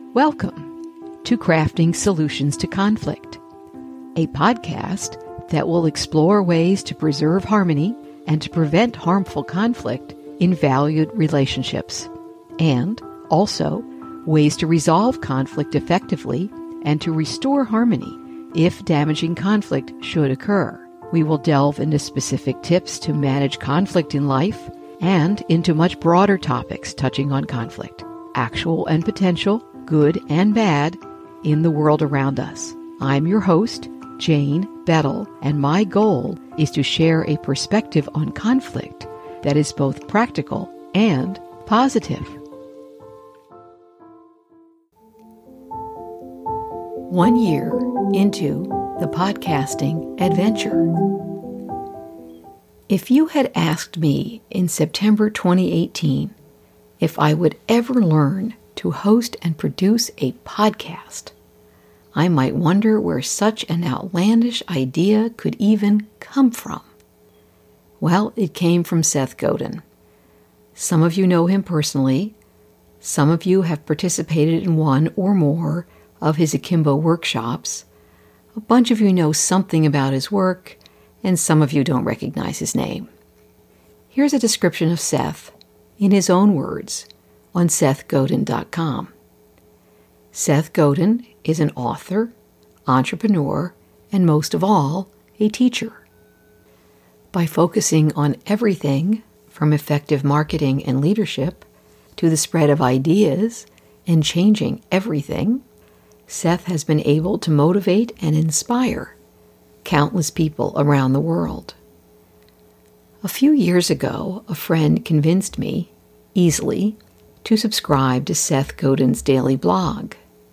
Welcome to Crafting Solutions to Conflict, a podcast that will explore ways to preserve harmony and to prevent harmful conflict in valued relationships, and also ways to resolve conflict effectively and to restore harmony if damaging conflict should occur. We will delve into specific tips to manage conflict in life and into much broader topics touching on conflict, actual and potential, good and bad, in the world around us. I'm your host, Jane Bettel, and my goal is to share a perspective on conflict that is both practical and positive. 1 year into the podcasting adventure. If you had asked me in September 2018 if I would ever learn to host and produce a podcast, I might wonder where such an outlandish idea could even come from. Well, it came from Seth Godin. Some of you know him personally. Some of you have participated in one or more of his Akimbo workshops. A bunch of you know something about his work, and some of you don't recognize his name. Here's a description of Seth in his own words on SethGodin.com. Seth Godin is an author, entrepreneur, and most of all, a teacher. By focusing on everything from effective marketing and leadership to the spread of ideas and changing everything, Seth has been able to motivate and inspire countless people around the world. A few years ago, a friend convinced me, easily, to subscribe to Seth Godin's daily blog.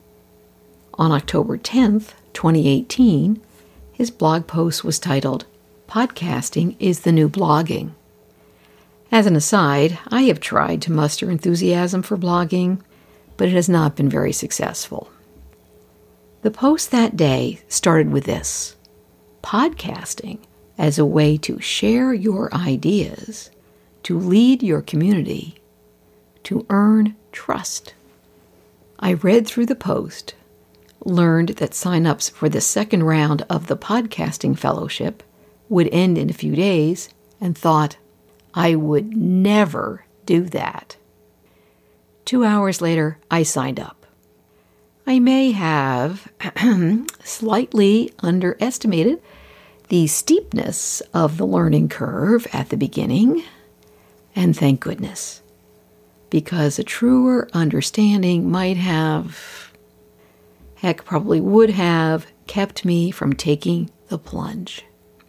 On October 10th, 2018, his blog post was titled, "Podcasting is the New Blogging." As an aside, I have tried to muster enthusiasm for blogging, but it has not been very successful. The post that day started with this: podcasting as a way to share your ideas, to lead your community, to earn trust. I read through the post, learned that sign-ups for the second round of the podcasting fellowship would end in a few days, and thought, I would never do that. 2 hours later, I signed up. I may have slightly underestimated the steepness of the learning curve at the beginning, and thank goodness, because a truer understanding might have, probably would have, kept me from taking the plunge.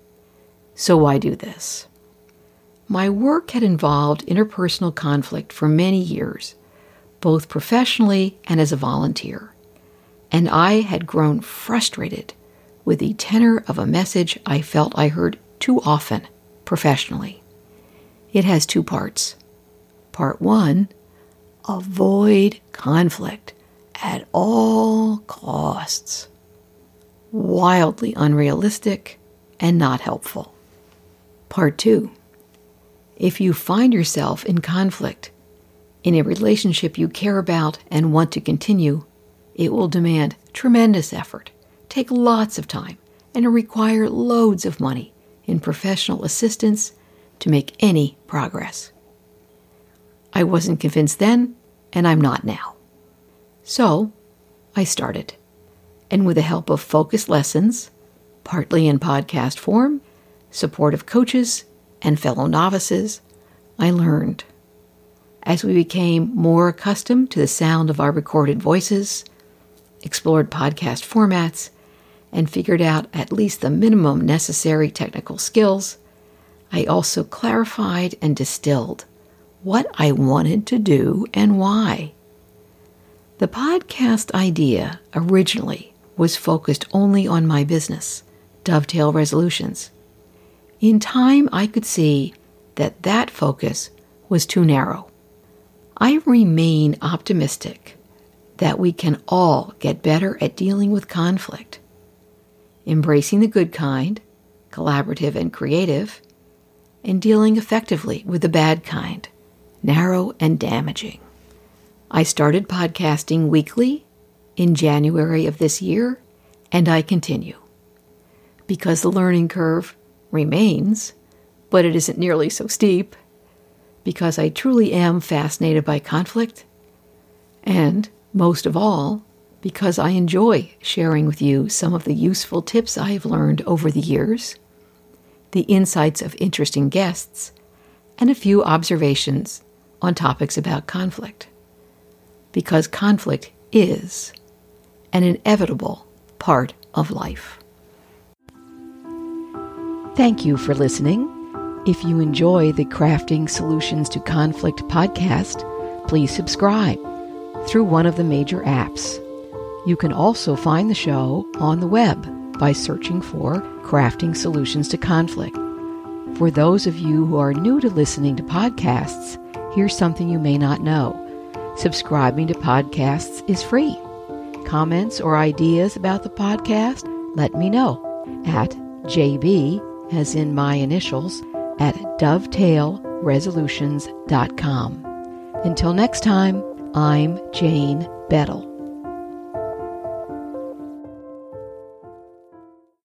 So why do this? My work had involved interpersonal conflict for many years, both professionally and as a volunteer, and I had grown frustrated with the tenor of a message I felt I heard too often professionally. It has 2 parts. Part 1, avoid conflict at all costs. Wildly unrealistic and not helpful. Part 2, if you find yourself in conflict in a relationship you care about and want to continue, it will demand tremendous effort, take lots of time, and require loads of money in professional assistance to make any progress. I wasn't convinced then, and I'm not now. So, I started. And with the help of focused lessons, partly in podcast form, supportive coaches, and fellow novices, I learned. As we became more accustomed to the sound of our recorded voices, explored podcast formats, and figured out at least the minimum necessary technical skills, I also clarified and distilled what I wanted to do and why. The podcast idea originally was focused only on my business, Dovetail Resolutions. In time, I could see that that focus was too narrow. I remain optimistic that we can all get better at dealing with conflict, embracing the good kind, collaborative and creative, and dealing effectively with the bad kind, narrow and damaging. I started podcasting weekly in January of this year, and I continue. Because the learning curve remains, but it isn't nearly so steep. Because I truly am fascinated by conflict. And, most of all, because I enjoy sharing with you some of the useful tips I have learned over the years, the insights of interesting guests, and a few observations on topics about conflict. Because conflict is an inevitable part of life. Thank you for listening. If you enjoy the Crafting Solutions to Conflict podcast, please subscribe through one of the major apps. You can also find the show on the web by searching for Crafting Solutions to Conflict. For those of you who are new to listening to podcasts, here's something you may not know. Subscribing to podcasts is free. Comments or ideas about the podcast, let me know at JB, as in my initials, at dovetailresolutions.com. Until next time, I'm Jane Bettel.